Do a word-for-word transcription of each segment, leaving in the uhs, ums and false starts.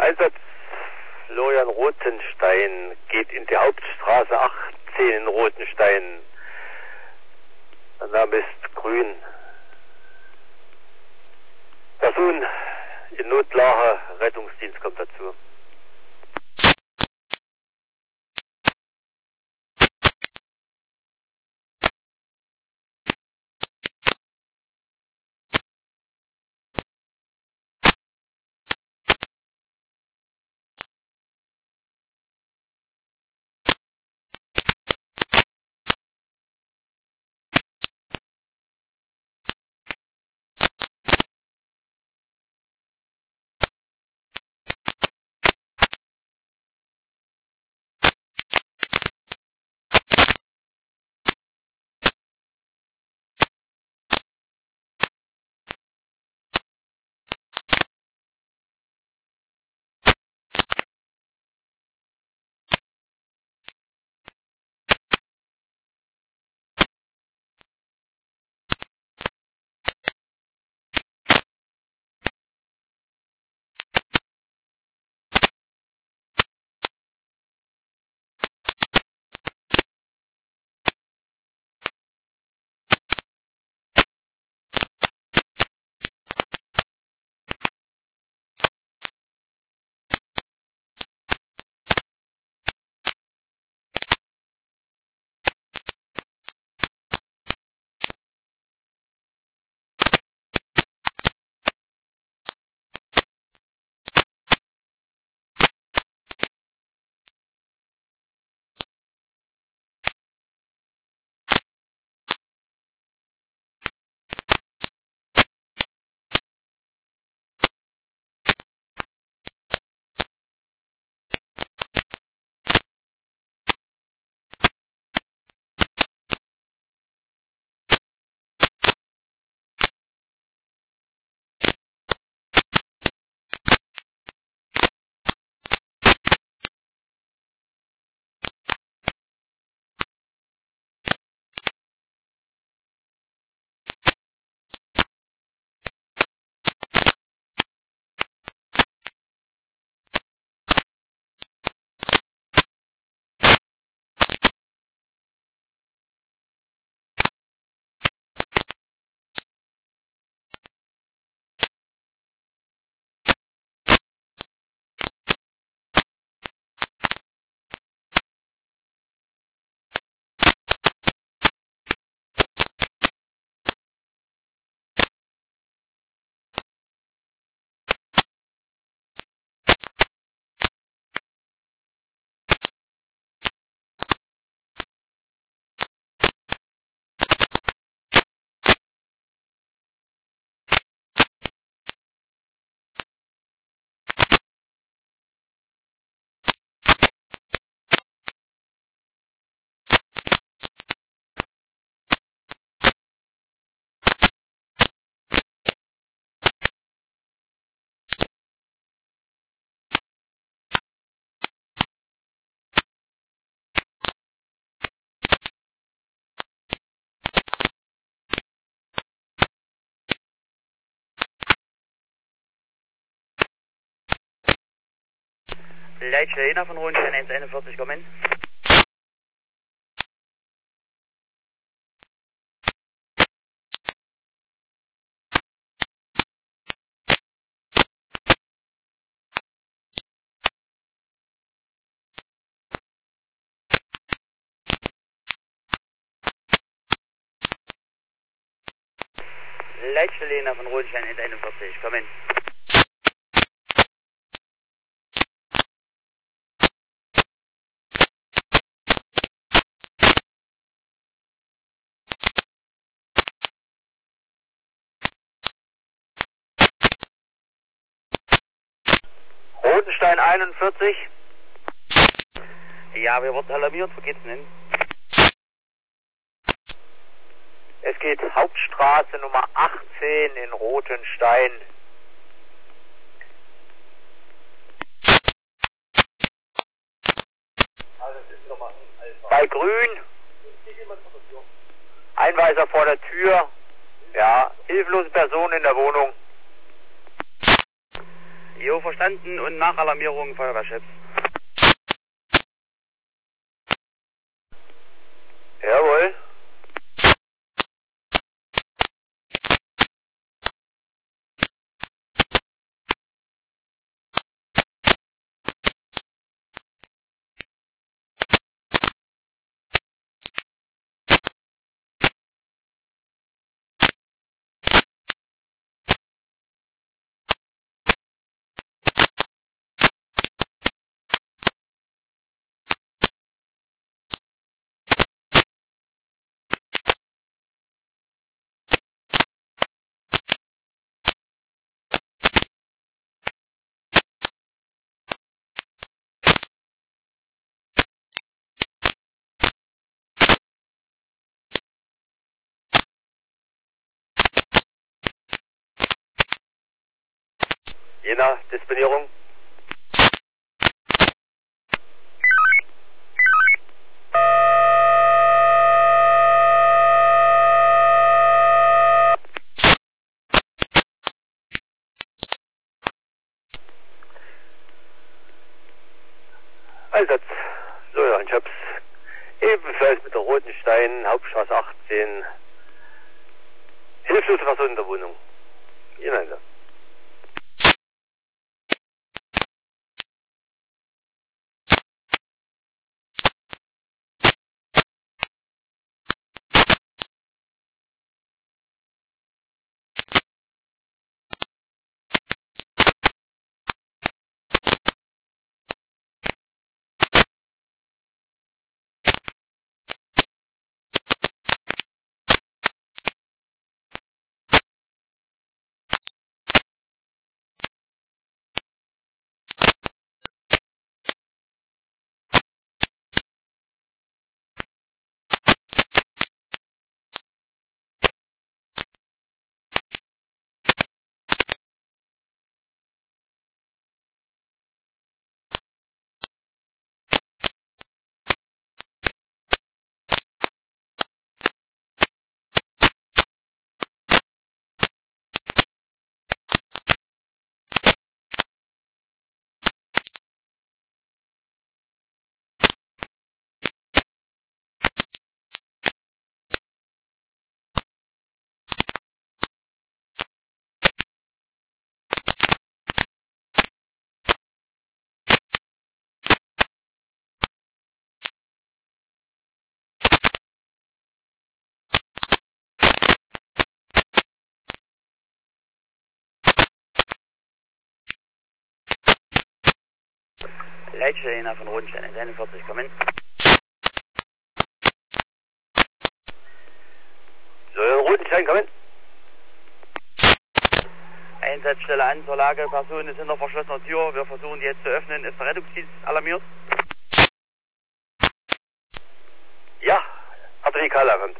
Einsatz Florian Rotenstein geht in die Hauptstraße achtzehn in Rotenstein. Der Name ist Grün. Person in Notlage, Rettungsdienst kommt dazu. Leitstelle Lena von Rotenstein eins einundvierzig, komm hin. Leitstelle Lena von Rotenstein eins einundvierzig, komm hin. Rotenstein einundvierzig. Ja, wir wurden alarmiert, wo geht's denn hin? Es geht Hauptstraße Nummer achtzehn in Rotenstein. Bei Grün. Einweiser vor der Tür. Ja, hilflose Person in der Wohnung. Jo, verstanden. Und nach Alarmierung Feuerwehrchefs. Jawohl. Je nach Disponierung. Einsatz. So, ja, ich hab's ebenfalls mit der Roten Stein, Hauptstraße achtzehn. Hilflose Person in der Wohnung. Ihr Einsatz. Leitstelle Jena von Rodenstein eins einundvierzig, komm in. So, ja, Rotenstein, komm in. Einsatzstelle an zur Lage, Person ist hinter verschlossener Tür, wir versuchen die jetzt zu öffnen. Ist der Rettungsdienst alarmiert? Ja, hat er die Karl erkannt.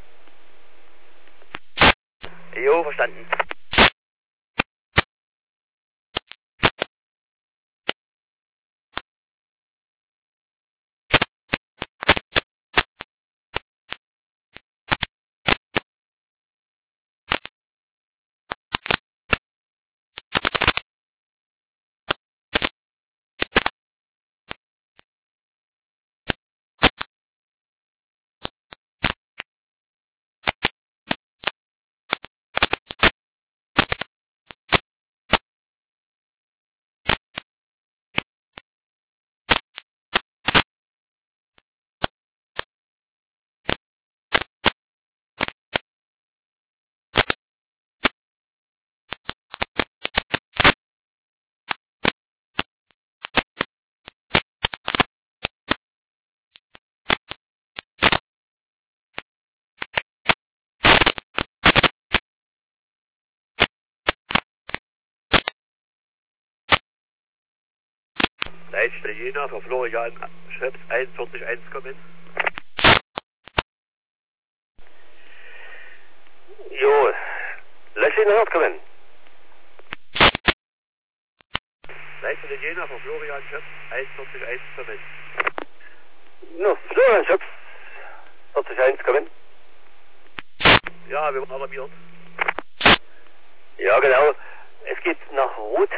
Jo, verstanden. Leitstelle Jena für Florian Schreps einundvierzig eins, komm in. Jo, Leitstelle Nord, komm in. Leitstelle Jena für Florian Schreps einundvierzig eins, komm in. No, Florian Schreps vierzig eins, komm in. Ja, wir waren alarmiert. Ja, genau. Es geht nach Rot.